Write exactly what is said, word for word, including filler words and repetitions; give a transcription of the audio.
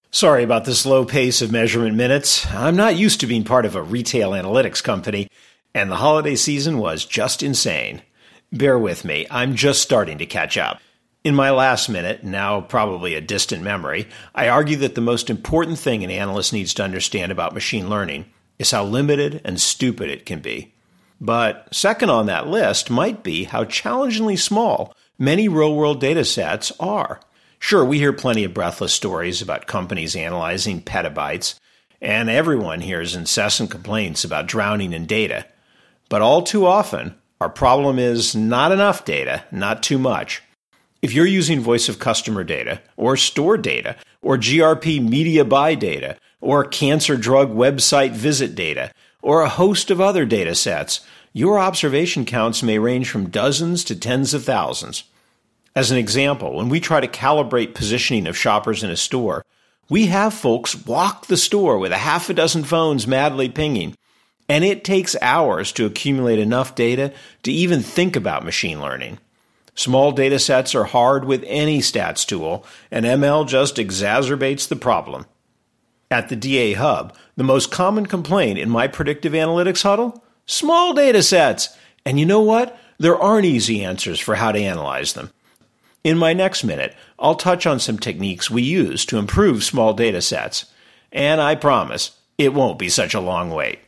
Sorry about the slow pace of measurement minutes. I'm not used to being part of a retail analytics company, and the holiday season was just insane. Bear with me, I'm just starting to catch up. In my last minute, now probably a distant memory, I argue that the most important thing an analyst needs to understand about machine learning is how limited and stupid it can be. But second on that list might be how challengingly small many real-world data sets are. Sure, we hear plenty of breathless stories about companies analyzing petabytes, and everyone hears incessant complaints about drowning in data. But all too often, our problem is not enough data, not too much. If you're using voice of customer data, or store data, or G R P media buy data, or cancer drug website visit data, or a host of other data sets, your observation counts may range from dozens to tens of thousands. As an example, when we try to calibrate positioning of shoppers in a store, we have folks walk the store with a half a dozen phones madly pinging, and it takes hours to accumulate enough data to even think about machine learning. Small data sets are hard with any stats tool, and M L just exacerbates the problem. At the D A Hub, the most common complaint in my predictive analytics huddle? Small data sets! And you know what? There aren't easy answers for how to analyze them. In my next minute, I'll touch on some techniques we use to improve small data sets. And I promise, it won't be such a long wait.